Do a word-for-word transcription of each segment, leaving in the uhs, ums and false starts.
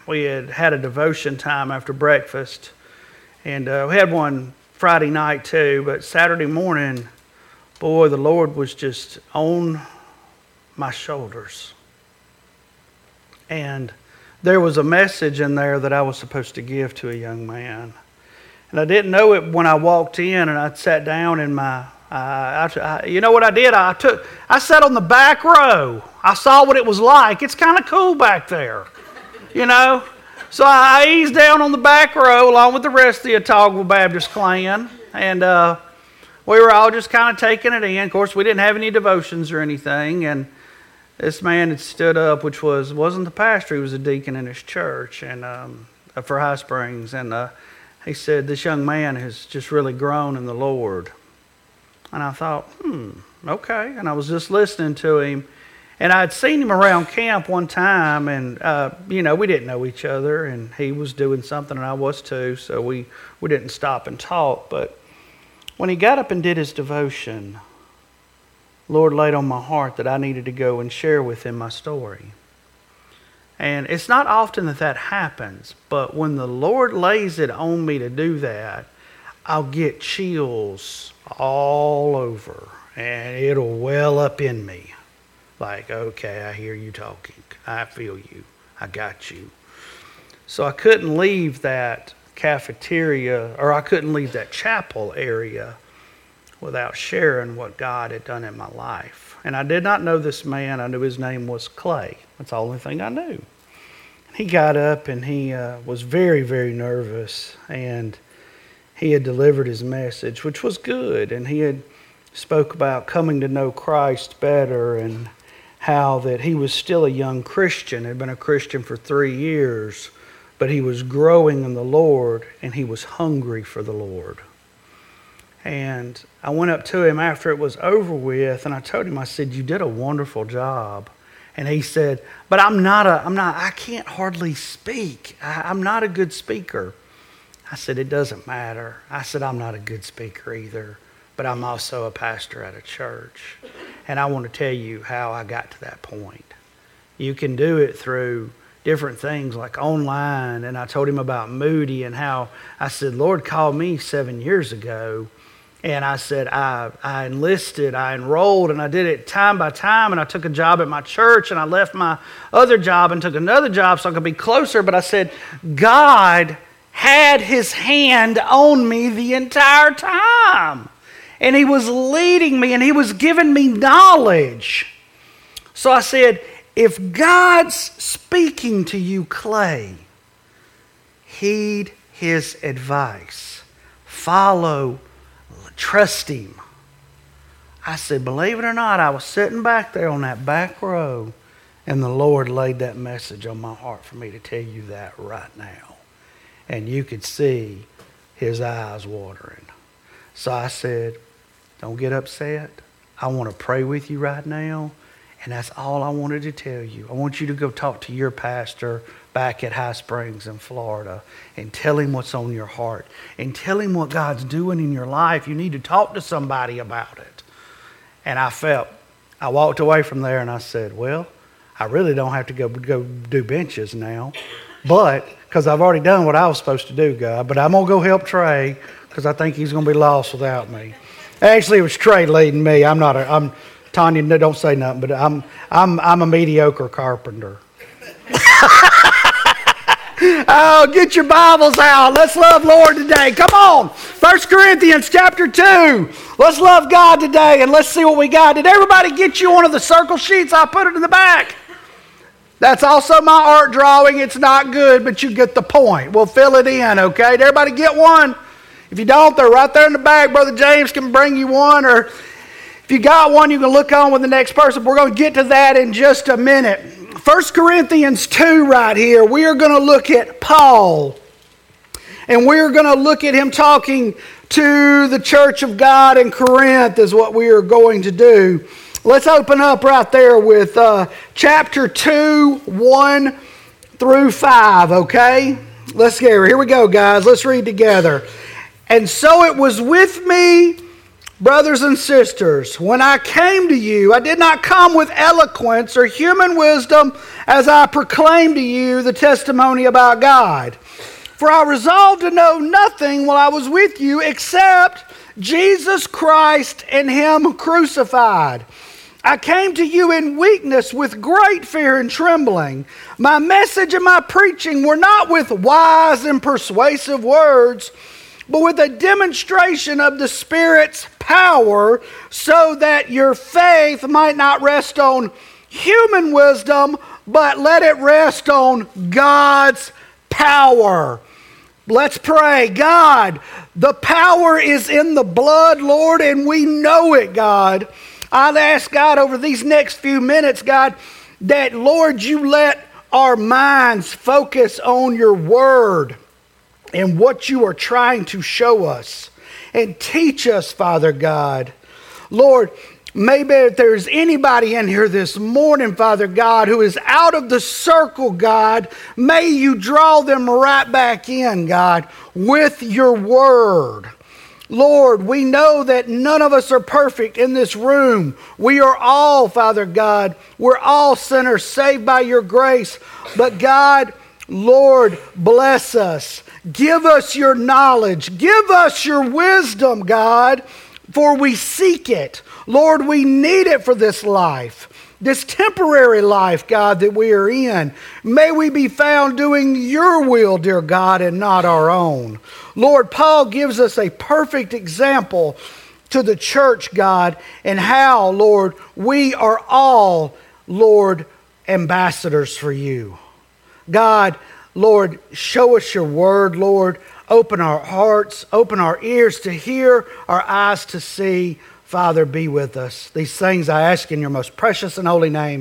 we had had a devotion time after breakfast. And uh, we had one Friday night too, but Saturday morning, boy, the Lord was just on my shoulders. And there was a message in there that I was supposed to give to a young man. And I didn't know it when I walked in, and I sat down in my, uh, I, I, you know what I did? I took, I sat on the back row. I saw what it was like. It's kind of cool back there, you know? So I eased down on the back row along with the rest of the Otago Baptist clan, and uh, we were all just kind of taking it in. Of course, we didn't have any devotions or anything, and this man had stood up, which was, wasn't the pastor, he was a deacon in his church and um, for High Springs, and uh, he said, this young man has just really grown in the Lord. And I thought, hmm, okay. And I was just listening to him. And I'd seen him around camp one time, and, uh, you know, we didn't know each other, and he was doing something, and I was too, so we, we didn't stop and talk. But when he got up and did his devotion, Lord laid on my heart that I needed to go and share with him my story. And it's not often that that happens, but when the Lord lays it on me to do that, I'll get chills all over, and it'll well up in me. Like, okay, I hear you talking. I feel you. I got you. So I couldn't leave that cafeteria, or I couldn't leave that chapel area without sharing what God had done in my life. And I did not know this man. I knew his name was Clay. That's the only thing I knew. He got up and he uh, was very, very nervous. And he had delivered his message, which was good. And he had spoke about coming to know Christ better and how that he was still a young Christian, had been a Christian for three years, but he was growing in the Lord and he was hungry for the Lord. And I went up to him after it was over with, and I told him, I said, you did a wonderful job. And he said, but I'm not a, I'm not, I can't hardly speak. I, I'm not a good speaker. I said, it doesn't matter. I said, I'm not a good speaker either, but I'm also a pastor at a church. And I want to tell you how I got to that point. You can do it through different things like online. And I told him about Moody and how I said, Lord called me seven years ago. And I said, I, I enlisted, I enrolled, and I did it time by time. And I took a job at my church, and I left my other job and took another job so I could be closer. But I said, God had his hand on me the entire time. And he was leading me, and he was giving me knowledge. So I said, if God's speaking to you, Clay, heed his advice. Follow, trust him. I said, believe it or not, I was sitting back there on that back row, and the Lord laid that message on my heart for me to tell you that right now. And you could see his eyes watering. So I said, don't get upset. I want to pray with you right now. And that's all I wanted to tell you. I want you to go talk to your pastor back at High Springs in Florida and tell him what's on your heart. And tell him what God's doing in your life. You need to talk to somebody about it. And I felt, I walked away from there and I said, well, I really don't have to go, go do benches now. But, because I've already done what I was supposed to do, God. But I'm going to go help Trey because I think he's going to be lost without me. Actually, it was Trey leading me. I'm not a, I'm, Tanya, no, don't say nothing, but I'm, I'm, I'm a mediocre carpenter. Oh, get your Bibles out. Let's love Lord today. Come on. First Corinthians chapter two. Let's love God today and let's see what we got. Did everybody get you one of the circle sheets? I put it in the back. That's also my art drawing. It's not good, but you get the point. We'll fill it in, okay? Did everybody get one? If you don't, they're right there in the back. Brother James can bring you one. Or if you got one, you can look on with the next person. We're going to get to that in just a minute. First Corinthians two right here. We are going to look at Paul. And we're going to look at him talking to the church of God in Corinth is what we are going to do. Let's open up right there with uh, chapter two, one through five, okay? Let's get here. Here we go, guys. Let's read together. And so it was with me Brothers and sisters, when I came to you, I did not come with eloquence or human wisdom as I proclaimed to you the testimony about God. For I resolved to know nothing while I was with you except Jesus Christ and Him crucified. I came to you in weakness with great fear and trembling. My message and my preaching were not with wise and persuasive words, but with a demonstration of the Spirit's power, so that your faith might not rest on human wisdom, but let it rest on God's power. Let's pray. God, the power is in the blood, Lord, and we know it, God. I'd ask, God, over these next few minutes, God, that, Lord, you let our minds focus on your word and what you are trying to show us. And teach us, Father God. Lord, maybe if there's anybody in here this morning, Father God, who is out of the circle, God, may you draw them right back in, God, with your word. Lord, we know that none of us are perfect in this room. We are all, Father God, we're all sinners saved by your grace. But God, Lord, bless us. Give us your knowledge. Give us your wisdom, God, for we seek it. Lord, we need it for this life, this temporary life, God, that we are in. May we be found doing your will, dear God, and not our own. Lord, Paul gives us a perfect example to the church, God, and how, Lord, we are all, Lord, ambassadors for you. God, Lord, show us your word, Lord. Open our hearts, open our ears to hear, our eyes to see. Father, be with us. These things I ask in your most precious and holy name.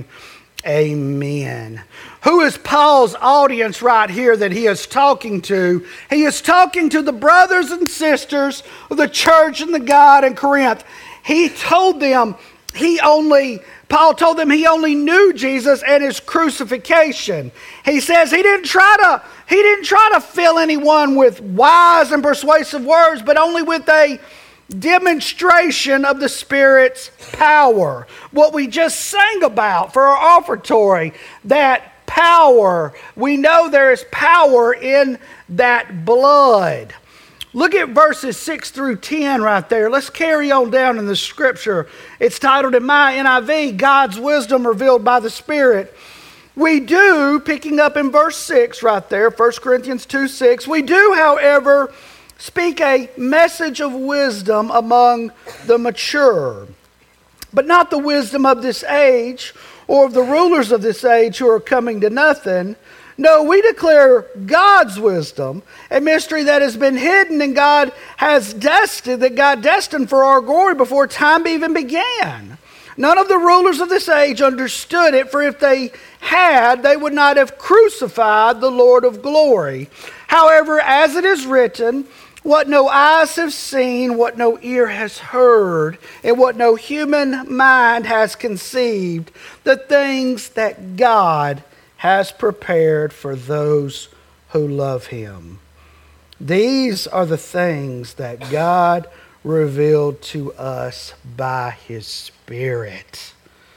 Amen. Who is Paul's audience right here that he is talking to? He is talking to the brothers and sisters of the church and the God in Corinth. He told them he only... Paul told them he only knew Jesus and his crucifixion. He says he didn't try to he didn't try to fill anyone with wise and persuasive words, but only with a demonstration of the Spirit's power. What we just sang about for our offertory, that power. We know there is power in that blood. Look at verses six through ten right there. Let's carry on down in the scripture. It's titled in my N I V, God's Wisdom Revealed by the Spirit. We do, picking up in verse six right there, First Corinthians two six, we do, however, speak a message of wisdom among the mature, but not the wisdom of this age or of the rulers of this age who are coming to nothing. No, we declare God's wisdom, a mystery that has been hidden and God has destined, that God destined for our glory before time even began. None of the rulers of this age understood it, for if they had, they would not have crucified the Lord of glory. However, as it is written, what no eyes have seen, what no ear has heard, and what no human mind has conceived, the things that God has prepared for those who love Him. These are the things that God revealed to us by His Spirit.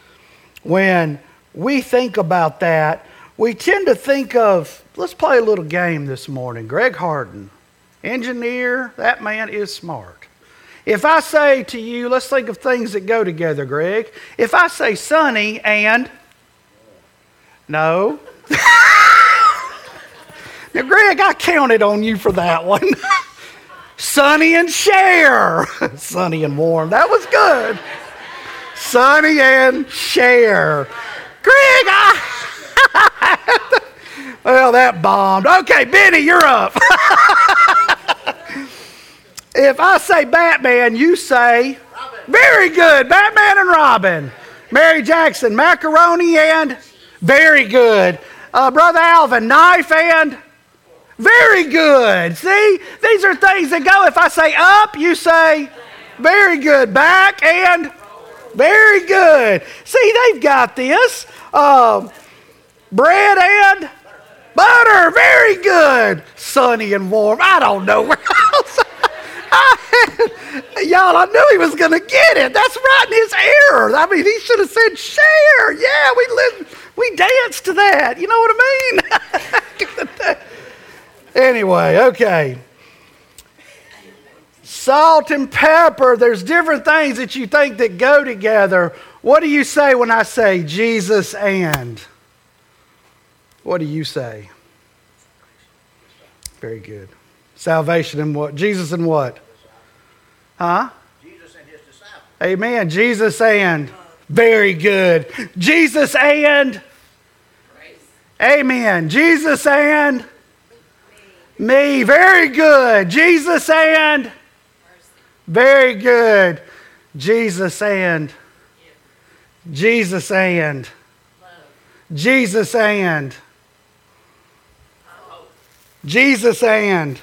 When we think about that, we tend to think of, let's play a little game this morning. Greg Harden, engineer, that man is smart. If I say to you, let's think of things that go together, Greg. If I say Sonny and... No. Now, Greg, I counted on you for that one. Sunny and Cher. Sunny and warm. That was good. Sunny and Cher. Greg, I... Well, that bombed. Okay, Benny, you're up. If I say Batman, you say... Robin. Very good. Batman and Robin. Mary Jackson, macaroni and... Very good. Uh, Brother Alvin, knife and... Very good. See, these are things that go. If I say up, you say... Very good. Back and... Very good. See, they've got this. Um, bread and... Butter. Very good. Sunny and warm. I don't know where else. Y'all, I knew he was going to get it. That's right in his ear. I mean, he should have said, share. Yeah, we live, we danced to that. You know what I mean? Anyway, okay. Salt and pepper, there's different things that you think that go together. What do you say when I say Jesus and? What do you say? Very good. Salvation and what? Jesus and what? Huh? Jesus and his disciples. Amen. Jesus and. Very good. Jesus and. Amen. Jesus and. Me. Very good. Jesus and. Very good. Jesus and. Jesus and. Jesus and. Jesus and.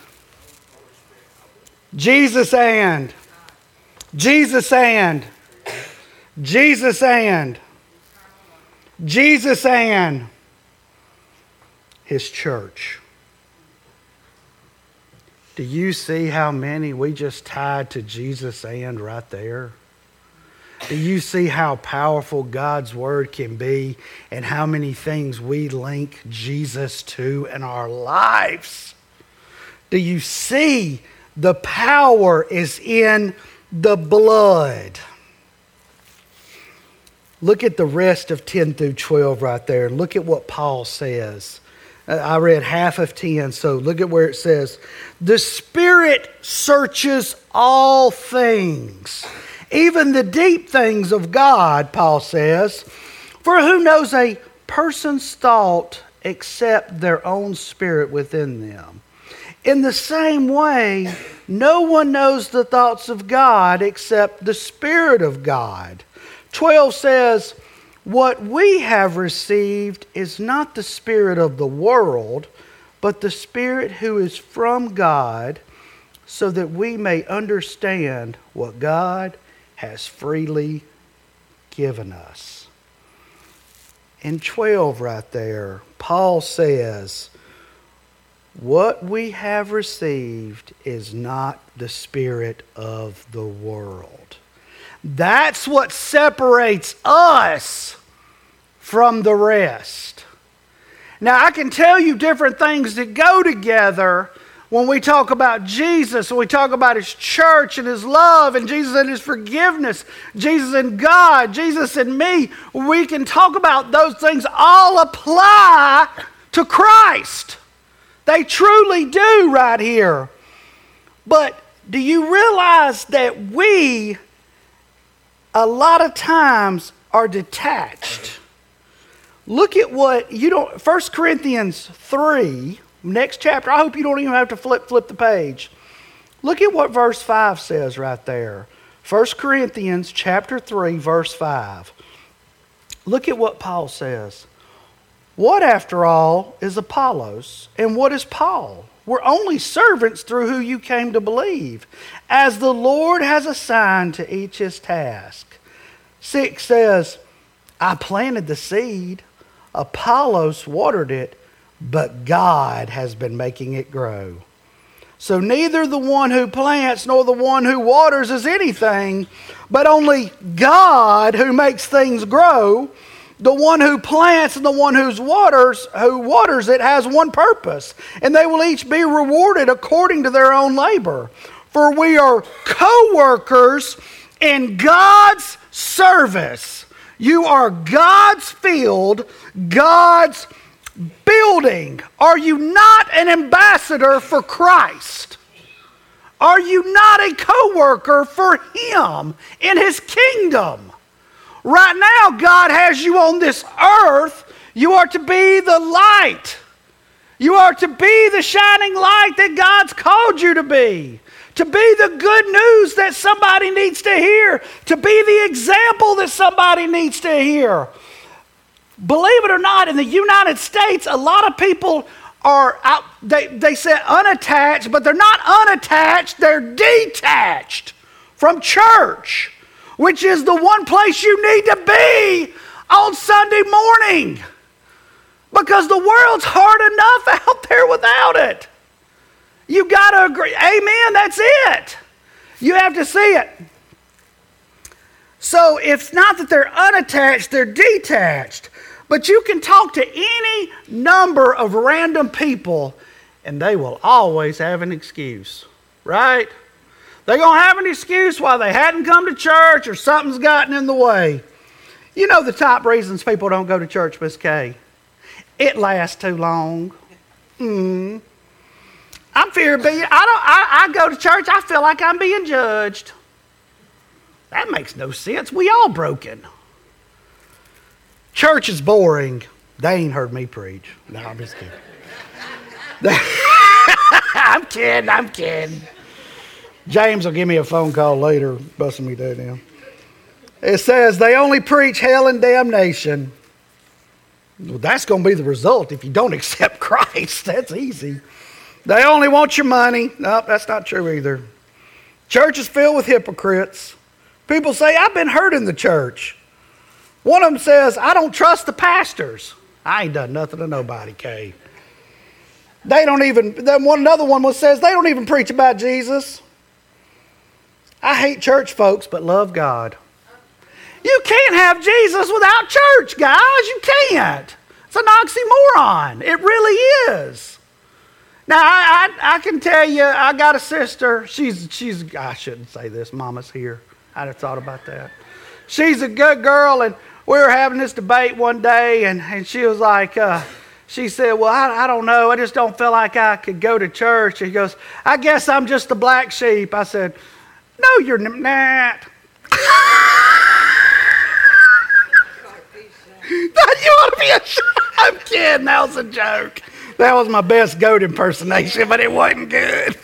Jesus and. Jesus and. Jesus and. Jesus and. His church. Do you see how many we just tied to Jesus and right there? Do you see how powerful God's word can be and how many things we link Jesus to in our lives? Do you see the power is in the blood? Look at the rest of ten through twelve right there. Look at what Paul says. I read half of ten, so look at where it says, the Spirit searches all things, even the deep things of God, Paul says. For who knows a person's thought except their own spirit within them? In the same way, no one knows the thoughts of God except the Spirit of God. twelve says, what we have received is not the spirit of the world, but the Spirit who is from God, so that we may understand what God has freely given us. In twelve right there, Paul says, what we have received is not the spirit of the world. That's what separates us from the rest. Now, I can tell you different things that go together when we talk about Jesus, when we talk about His church and His love and Jesus and His forgiveness, Jesus and God, Jesus and me. We can talk about those things all apply to Christ. They truly do right here. But do you realize that we, a lot of times, are detached? Look at what, you don't, First Corinthians three, next chapter. I hope you don't even have to flip flip the page. Look at what verse five says right there. First Corinthians chapter three, verse five. Look at what Paul says. What, after all, is Apollos, and what is Paul? We're only servants through who you came to believe, as the Lord has assigned to each his task. Six says, I planted the seed, Apollos watered it, but God has been making it grow. So neither the one who plants nor the one who waters is anything, but only God who makes things grow. The one who plants and the one who's waters, who waters it has one purpose, and they will each be rewarded according to their own labor. For we are co-workers in God's service. You are God's field, God's building. Are you not an ambassador for Christ? Are you not a co-worker for Him in His kingdom? Right now, God has you on this earth. You are to be the light. You are to be the shining light that God's called you to be. To be the good news that somebody needs to hear. To be the example that somebody needs to hear. Believe it or not, in the United States, a lot of people are out, they, they say unattached, but they're not unattached, they're detached from church, which is the one place you need to be on Sunday morning. Because the world's hard enough out there without it. You got to agree. Amen, that's it. You have to see it. So it's not that they're unattached, they're detached. But you can talk to any number of random people and they will always have an excuse, right? They're going to have an excuse why they hadn't come to church or something's gotten in the way. You know the top reasons people don't go to church, Miss Kay? It lasts too long. Mm. I'm fear being, I, don't, I, I go to church, I feel like I'm being judged. That makes no sense. We all broken. Church is boring. They ain't heard me preach. No, I'm just kidding. I'm kidding, I'm kidding. James will give me a phone call later, busting me dead down. It says they only preach hell and damnation. Well, that's going to be the result if you don't accept Christ. That's easy. They only want your money. No, that's not true either. Church is filled with hypocrites. People say, I've been hurt in the church. One of them says, I don't trust the pastors. I ain't done nothing to nobody, Kay. They don't even, then one another one says, they don't even preach about Jesus. I hate church folks, but love God. You can't have Jesus without church, guys. You can't. It's an oxymoron. It really is. Now, I, I, I can tell you, I got a sister. She's, she's. I shouldn't say this. Mama's here. I'd have thought about that. She's a good girl, and we were having this debate one day, and, and she was like, uh, she said, well, I, I don't know. I just don't feel like I could go to church. She goes, I guess I'm just the black sheep. I said, no, you're not. You ought to be a I'm kidding. That was a joke. That was my best goat impersonation, but it wasn't good.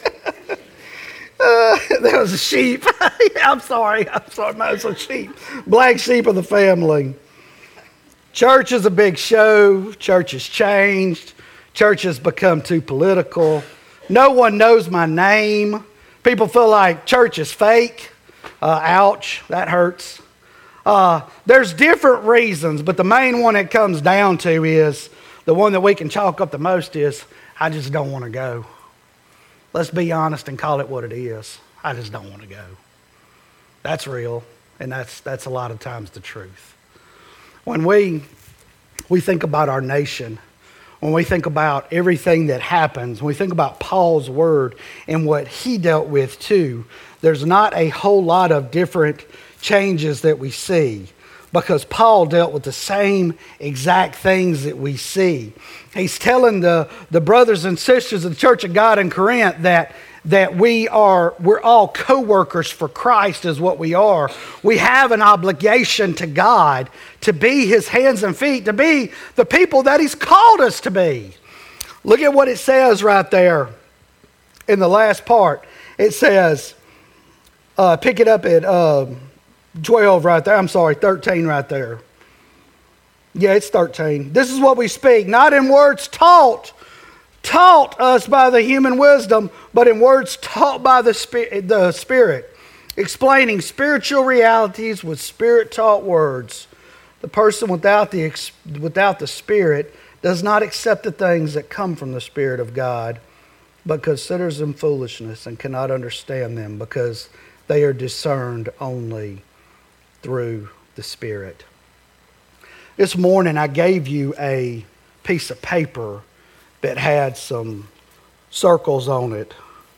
uh, that was a sheep. I'm sorry. I'm sorry. That was a sheep. Black sheep of the family. Church is a big show. Church has changed. Church has become too political. No one knows my name. People feel like church is fake. Uh, ouch. That hurts. Uh, there's different reasons, but the main one it comes down to is, the one that we can chalk up the most is, I just don't want to go. Let's be honest and call it what it is. I just don't want to go. That's real, and that's that's a lot of times the truth. When we we think about our nation, when we think about everything that happens, when we think about Paul's word and what he dealt with too, there's not a whole lot of different changes that we see, because Paul dealt with the same exact things that we see. He's telling the, the brothers and sisters of the Church of God in Corinth that, that we are, we're all co-workers for Christ is what we are. We have an obligation to God to be His hands and feet, to be the people that He's called us to be. Look at what it says right there in the last part. It says, uh, pick it up at... Uh, twelve right there. I'm sorry, thirteen right there. Yeah, it's thirteen. This is what we speak, not in words taught, taught us by the human wisdom, but in words taught by the Spirit, the Spirit, explaining spiritual realities with Spirit-taught words. The person without the without the Spirit does not accept the things that come from the Spirit of God, but considers them foolishness and cannot understand them because they are discerned only through the Spirit. This morning I gave you a piece of paper that had some circles on it.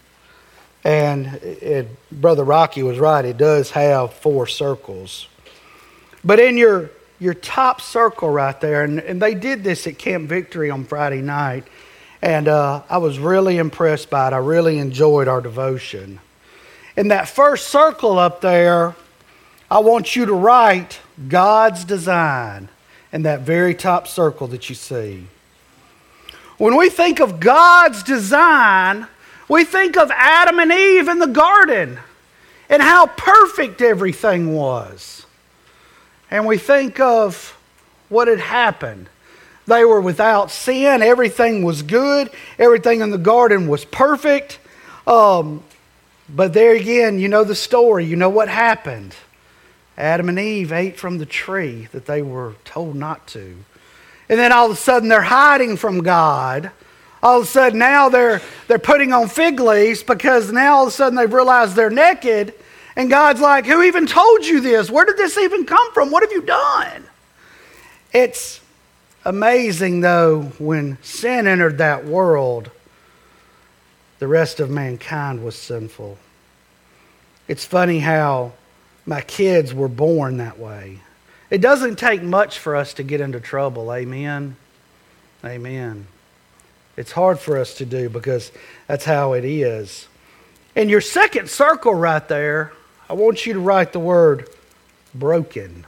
And it, Brother Rocky was right, it does have four circles. But in your, your top circle right there, and, and they did this at Camp Victory on Friday night, and uh, I was really impressed by it. I really enjoyed our devotion. In that first circle up there, I want you to write God's design in that very top circle that you see. When we think of God's design, we think of Adam and Eve in the garden and how perfect everything was. And we think of what had happened. They were without sin. Everything was good. Everything in the garden was perfect. Um, but there again, you know the story. You know what happened. Adam and Eve ate from the tree that they were told not to. And then all of a sudden they're hiding from God. all of a sudden now they're, they're putting on fig leaves because now all of a sudden they've realized they're naked. And God's like, who even told you this? Where did this even come from? What have you done? It's amazing, though, when sin entered that world, the rest of mankind was sinful. It's funny how my kids were born that way. It doesn't take much for us to get into trouble. Amen? Amen. It's hard for us to do because that's how it is. In your second circle right there, I want you to write the word broken.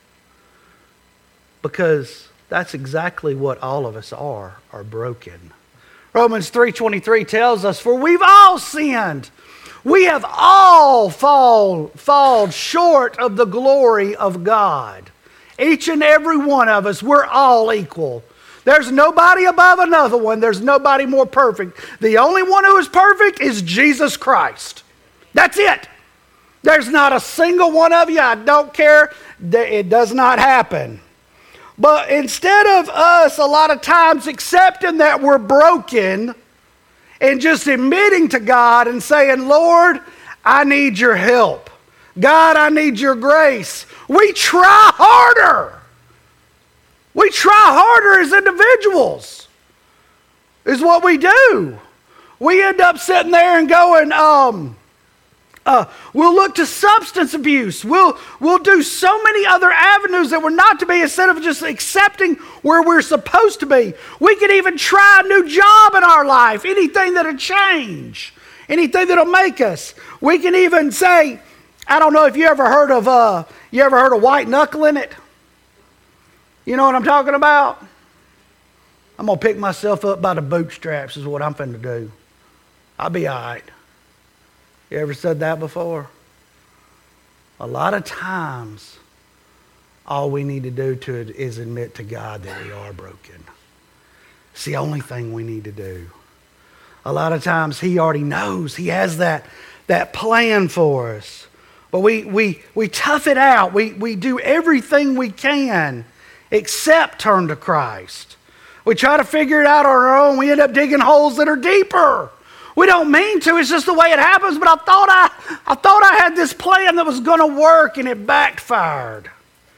Because that's exactly what all of us are, are broken. Romans three twenty-three tells us, for we've all sinned. We have all fall, fallen short of the glory of God. Each and every one of us, we're all equal. There's nobody above another one. There's nobody more perfect. The only one who is perfect is Jesus Christ. That's it. There's not a single one of you. I don't care. It does not happen. But instead of us a lot of times accepting that we're broken and just admitting to God and saying, Lord, I need your help. God, I need your grace. We try harder. We try harder as individuals, is what we do. We end up sitting there and going, um, uh, we'll look to substance abuse. We'll, we'll do so many other avenues that we're not to be instead of just accepting where we're supposed to be. We could even try a new job in our life, anything that'll change, anything that'll make us. We can even say, I don't know if you ever heard of, uh, you ever heard of white knuckling it? You know what I'm talking about? I'm going to pick myself up by the bootstraps is what I'm finna do. I'll be all right. You ever said that before? A lot of times, all we need to do to it is admit to God that we are broken. It's the only thing we need to do. A lot of times, He already knows. He has that, that plan for us. But we, we, we tough it out. We, we do everything we can except turn to Christ. We try to figure it out on our own. We end up digging holes that are deeper. We don't mean to. It's just the way it happens. But I thought I, I thought I had this plan that was going to work, and it backfired.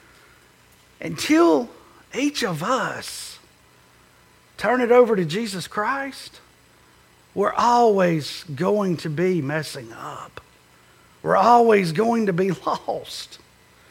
Until each of us turn it over to Jesus Christ, we're always going to be messing up. We're always going to be lost.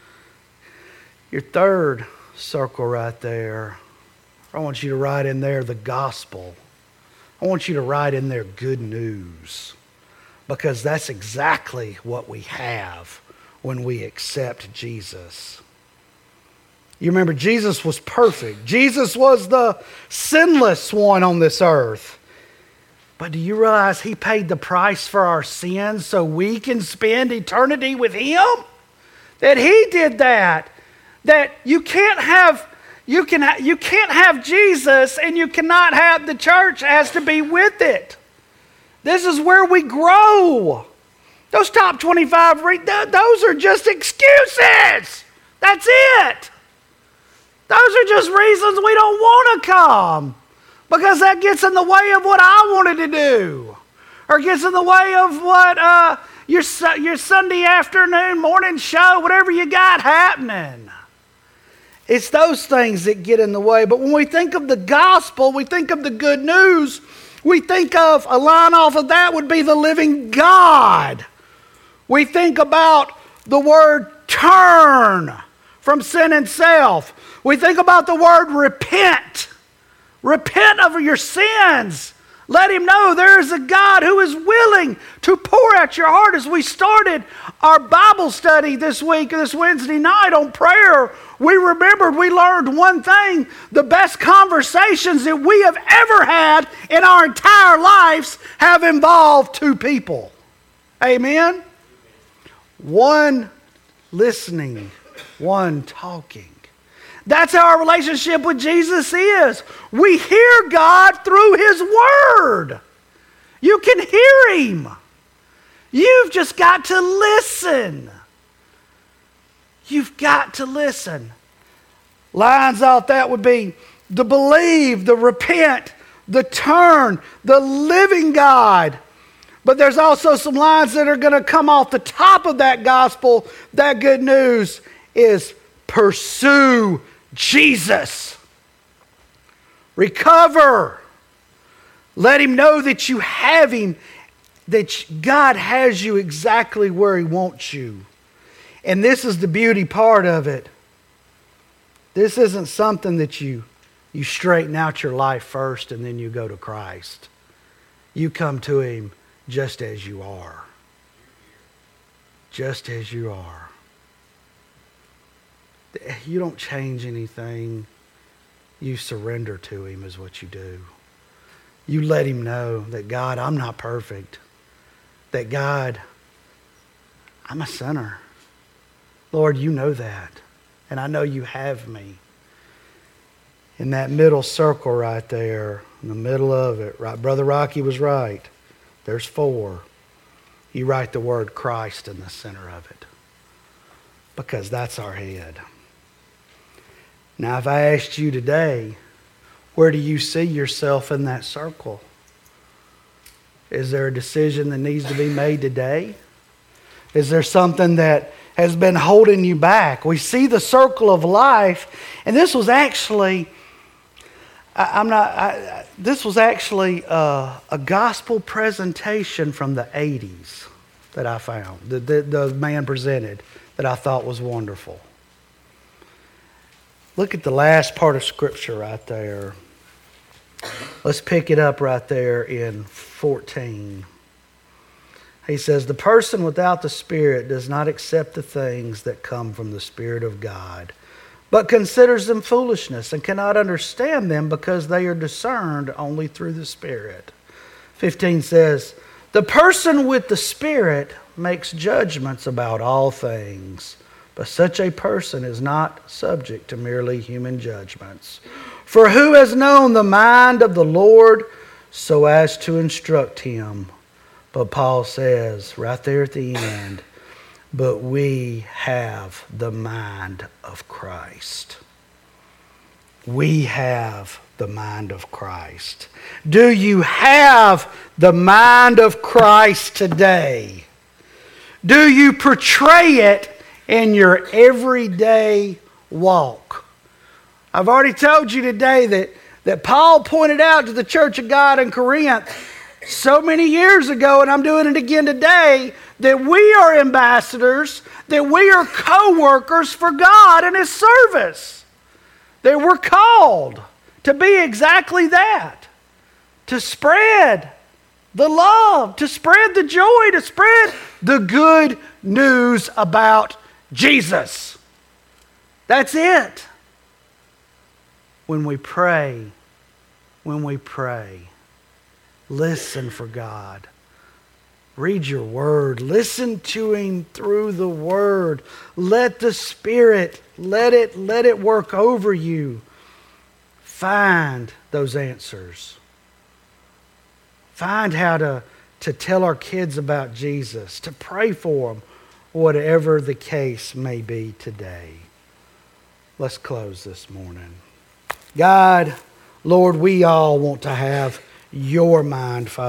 Your third circle right there, I want you to write in there the gospel. I want you to write in there good news, because that's exactly what we have when we accept Jesus. You remember, Jesus was perfect. Jesus was the sinless one on this earth. But do you realize He paid the price for our sins so we can spend eternity with Him? That He did that. That you can't have you can ha- you can't have Jesus and you cannot have the church. It has to be with it. This is where we grow. Those top twenty-five, re- th- those are just excuses. That's it. Those are just reasons we don't want to come. Because that gets in the way of what I wanted to do. Or gets in the way of what uh, your, your Sunday afternoon, morning show, whatever you got happening. It's those things that get in the way. But when we think of the gospel, we think of the good news, we think of, a line off of that would be the living God. We think about the word turn from sin and self. We think about the word repent. Repent of your sins. Let Him know there is a God who is willing to pour out your heart. As we started our Bible study this week, this Wednesday night on prayer, we remembered, we learned one thing. The best conversations that we have ever had in our entire lives have involved two people. Amen? One listening, one talking. That's how our relationship with Jesus is. We hear God through His Word. You can hear Him. You've just got to listen. You've got to listen. Lines out that would be the believe, the repent, the turn, the living God. But there's also some lines that are going to come off the top of that gospel. That good news is pursue Jesus. Recover. Let Him know that you have Him, that God has you exactly where He wants you. And this is the beauty part of it. This isn't something that you, you straighten out your life first and then you go to Christ. You come to Him just as you are. Just as you are. You don't change anything. You surrender to Him is what you do. You let Him know that, God, I'm not perfect. That, God, I'm a sinner. Lord, you know that. And I know you have me. In that middle circle right there, in the middle of it, right, Brother Rocky was right. There's four. You write the word Christ in the center of it. Because that's our head. Now, if I asked you today, where do you see yourself in that circle? Is there a decision that needs to be made today? Is there something that has been holding you back? We see the circle of life, and this was actually, I, I'm not, I, this was actually a, a gospel presentation from the eighties that I found, that the, the man presented, that I thought was wonderful. Look at the last part of Scripture right there. Let's pick it up right there in fourteen. He says, the person without the Spirit does not accept the things that come from the Spirit of God, but considers them foolishness and cannot understand them because they are discerned only through the Spirit. fifteen says, the person with the Spirit makes judgments about all things, but such a person is not subject to merely human judgments. For who has known the mind of the Lord so as to instruct him? But Paul says right there at the end, but we have the mind of Christ. We have the mind of Christ. Do you have the mind of Christ today? Do you portray it in your everyday walk? I've already told you today that, that Paul pointed out to the church of God in Corinth so many years ago, and I'm doing it again today, that we are ambassadors, that we are co-workers for God in His service. That we're called to be exactly that. To spread the love, to spread the joy, to spread the good news about Jesus. That's it. When we pray, when we pray, listen for God. Read your word. Listen to Him through the word. Let the Spirit, let it, let it work over you. Find those answers. Find how to, to tell our kids about Jesus, to pray for them, whatever the case may be today. Let's close this morning. God, Lord, we all want to have your mind, Father.